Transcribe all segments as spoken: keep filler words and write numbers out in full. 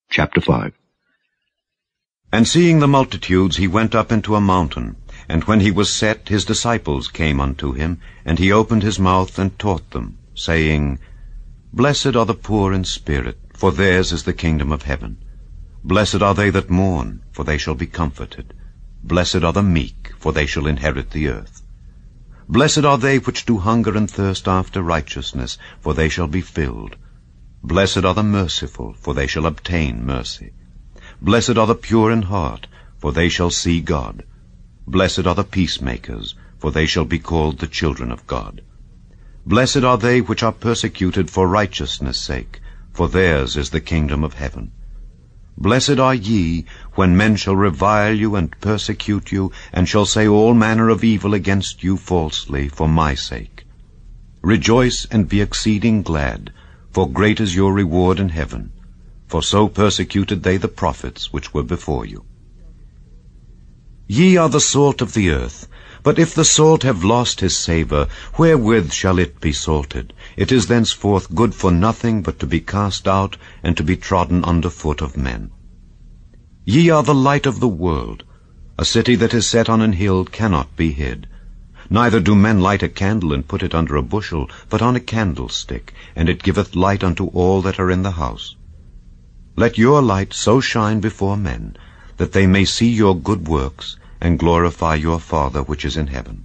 Chapter five. And seeing the multitudes, he went up into a mountain. And when he was set, his disciples came unto him, and he opened his mouth and taught them, saying, Blessed are the poor in spirit, for theirs is the kingdom of heaven. Blessed are they that mourn, for they shall be comforted. Blessed are the meek, for they shall inherit the earth. Blessed are they which do hunger and thirst after righteousness, for they shall be filled. Blessed are the merciful, for they shall obtain mercy. Blessed are the pure in heart, for they shall see God. Blessed are the peacemakers, for they shall be called the children of God. Blessed are they which are persecuted for righteousness' sake, for theirs is the kingdom of heaven. Blessed are ye, when men shall revile you and persecute you, and shall say all manner of evil against you falsely for my sake. Rejoice and be exceeding glad, for great is your reward in heaven. For so persecuted they the prophets which were before you. Ye are the salt of the earth. But if the salt have lost his savour, wherewith shall it be salted? It is thenceforth good for nothing but to be cast out, and to be trodden under foot of men. Ye are the light of the world. A city that is set on an hill cannot be hid. Neither do men light a candle and put it under a bushel, but on a candlestick, and it giveth light unto all that are in the house. Let your light so shine before men, that they may see your good works, and glorify your Father which is in heaven.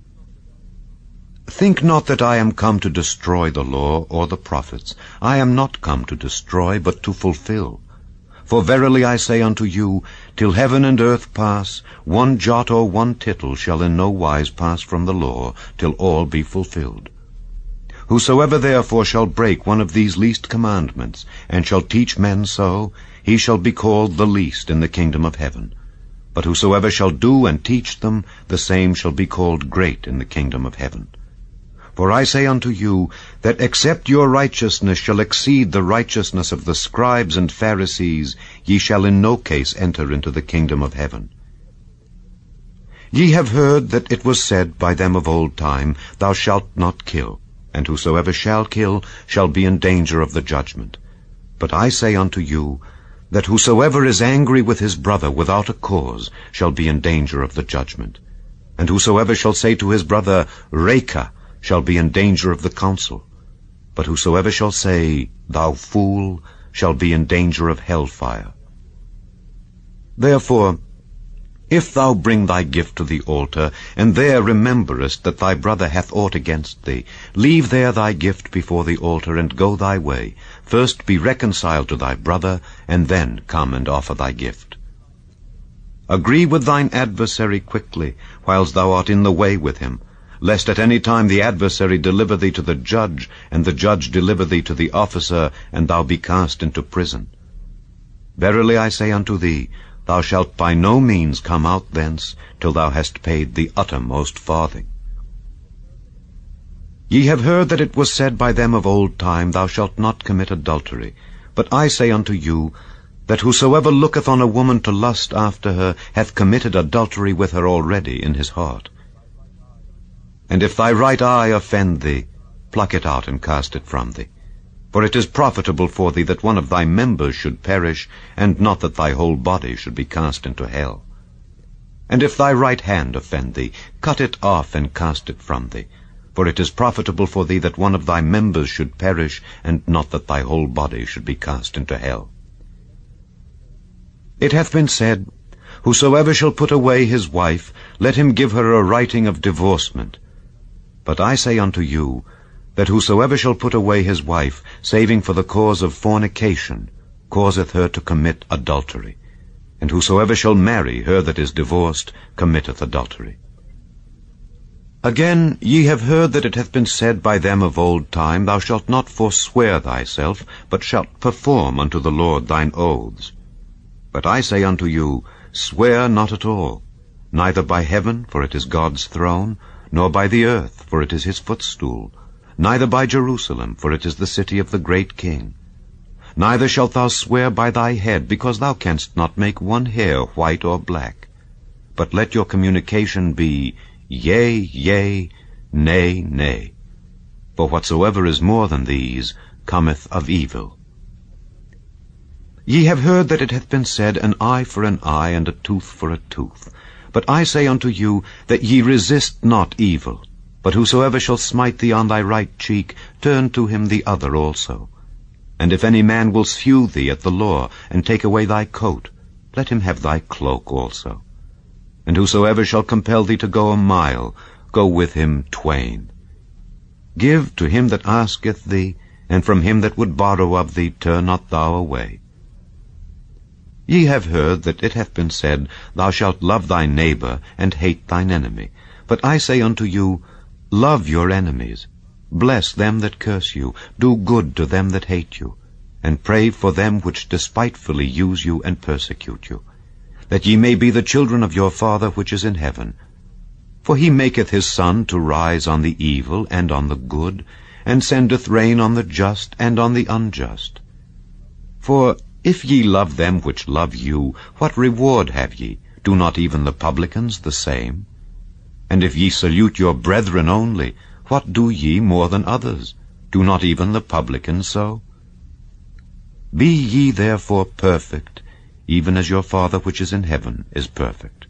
Think not that I am come to destroy the law or the prophets. I am not come to destroy, but to fulfill. For verily I say unto you, till heaven and earth pass, one jot or one tittle shall in no wise pass from the law, till all be fulfilled. Whosoever therefore shall break one of these least commandments, and shall teach men so, he shall be called the least in the kingdom of heaven. But whosoever shall do and teach them, the same shall be called great in the kingdom of heaven. For I say unto you, that except your righteousness shall exceed the righteousness of the scribes and Pharisees, ye shall in no case enter into the kingdom of heaven. Ye have heard that it was said by them of old time, Thou shalt not kill, and whosoever shall kill shall be in danger of the judgment. But I say unto you, that whosoever is angry with his brother without a cause shall be in danger of the judgment. And whosoever shall say to his brother, Raca, shall be in danger of the council. But whosoever shall say, Thou fool, shall be in danger of hellfire. Therefore, if thou bring thy gift to the altar, and there rememberest that thy brother hath aught against thee, leave there thy gift before the altar, and go thy way. First be reconciled to thy brother, and then come and offer thy gift. Agree with thine adversary quickly, whiles thou art in the way with him, lest at any time the adversary deliver thee to the judge, and the judge deliver thee to the officer, and thou be cast into prison. Verily I say unto thee, thou shalt by no means come out thence, till thou hast paid the uttermost farthing. Ye have heard that it was said by them of old time, Thou shalt not commit adultery. But I say unto you, that whosoever looketh on a woman to lust after her hath committed adultery with her already in his heart. And if thy right eye offend thee, pluck it out and cast it from thee. For it is profitable for thee that one of thy members should perish, and not that thy whole body should be cast into hell. And if thy right hand offend thee, cut it off and cast it from thee. For it is profitable for thee that one of thy members should perish, and not that thy whole body should be cast into hell. It hath been said, Whosoever shall put away his wife, let him give her a writing of divorcement. But I say unto you, that whosoever shall put away his wife, saving for the cause of fornication, causeth her to commit adultery. And whosoever shall marry her that is divorced, committeth adultery. Again, ye have heard that it hath been said by them of old time, Thou shalt not forswear thyself, but shalt perform unto the Lord thine oaths. But I say unto you, Swear not at all, neither by heaven, for it is God's throne, nor by the earth, for it is his footstool, neither by Jerusalem, for it is the city of the great King. Neither shalt thou swear by thy head, because thou canst not make one hair white or black. But let your communication be, Yea, yea, nay, nay. For whatsoever is more than these cometh of evil. Ye have heard that it hath been said, An eye for an eye, and a tooth for a tooth. But I say unto you, that ye resist not evil. But whosoever shall smite thee on thy right cheek, turn to him the other also. And if any man will sue thee at the law, and take away thy coat, let him have thy cloak also. And whosoever shall compel thee to go a mile, go with him twain. Give to him that asketh thee, and from him that would borrow of thee turn not thou away. Ye have heard that it hath been said, Thou shalt love thy neighbor, and hate thine enemy. But I say unto you, Love your enemies, bless them that curse you, do good to them that hate you, and pray for them which despitefully use you and persecute you, that ye may be the children of your Father which is in heaven. For he maketh his sun to rise on the evil and on the good, and sendeth rain on the just and on the unjust. For if ye love them which love you, what reward have ye? Do not even the publicans the same? And if ye salute your brethren only, what do ye more than others? Do not even the publicans so? Be ye therefore perfect, even as your Father which is in heaven is perfect.